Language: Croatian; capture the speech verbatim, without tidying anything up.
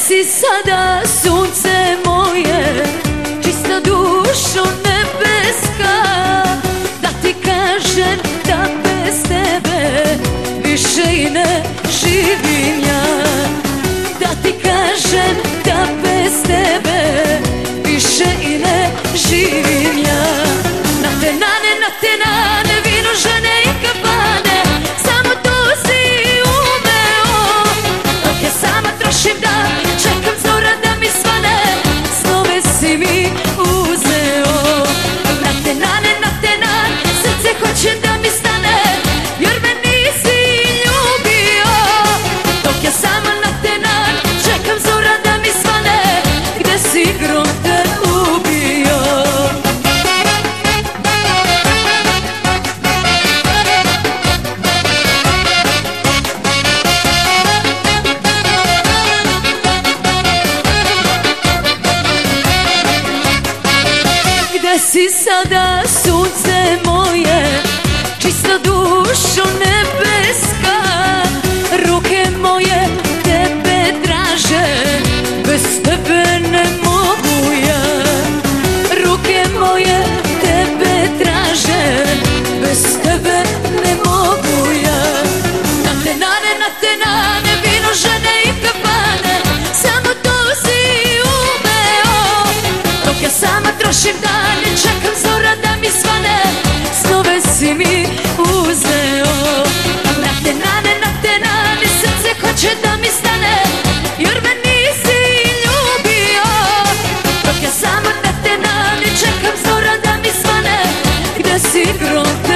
si sada sunce moje, čista dušo nebeska, da ti kažem da bez tebe više i ne živim ja. Da ti kažem da bez tebe više i ne živim ja. Na te nane, na te nane, vino, žene i kabane, samo to si umeo. Dok ja sama trošim dan, čekam zora da mi svane, snove si mi uzeo. Na te nane, na te nane, srce hoće da mi stane, jer me nisi ljubio. Dok ja sama na te nane, čekam zora da mi svane, gde si grom te ubio. Gde si sada sunce moje, čista dušo nebeska, ruke moje tebe traže, bez tebe ne mogu ja. Ruke moje tebe traže, bez tebe ne mogu ja. Na te nane, na te nane, vino, žene i kabane, samo to si umeo. Dok ja sama trošim dane, čekam zora da mi svane, snove si mi uzeo. Na te nane, na te nane, srce hoće da mi stane, jer me nisi ljubio. Dok ja sama na te nane, čekam zora da mi svane, gde si grom te